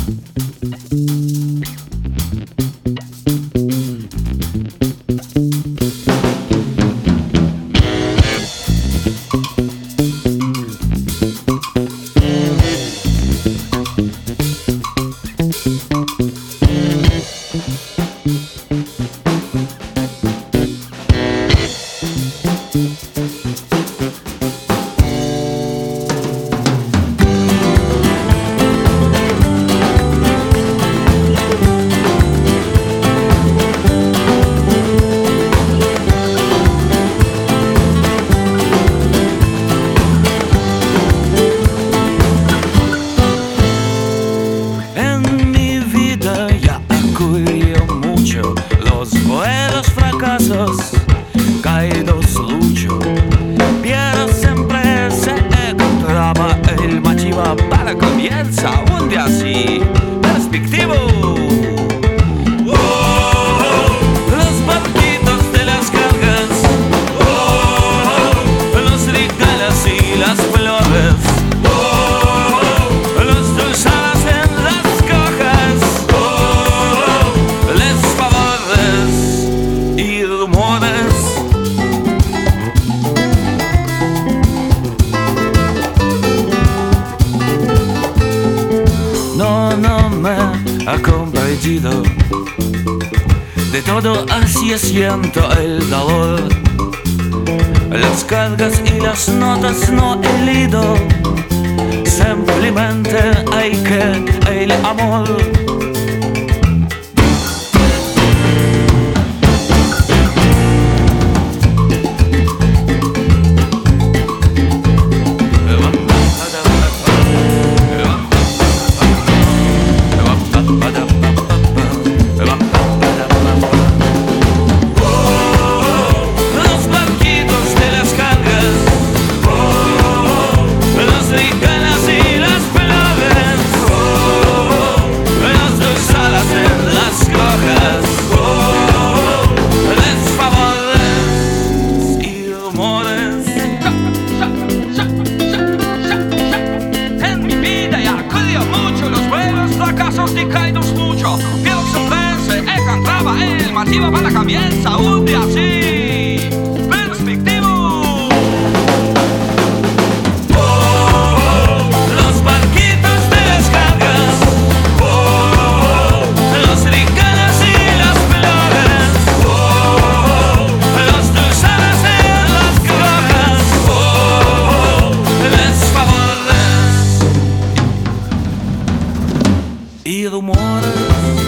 Caídos lucho, pero siempre se encontraba el machiva para comienza un día así perspectivo. Los barquitos de las cargas, los regalos y las flores, los dulzadas en las cojas, les favores y rumores. No me ha comprendido. De todo así siento el dolor. Las cargas y las notas no he leído. Simplemente hay que el amor. De caídos mucho, pero siempre se encontraba el motivo para comienza un día así perspectivo. Los barquitos de las cargas, los regalos y las flores, los dulzadas en las cojas, les favores y rumores.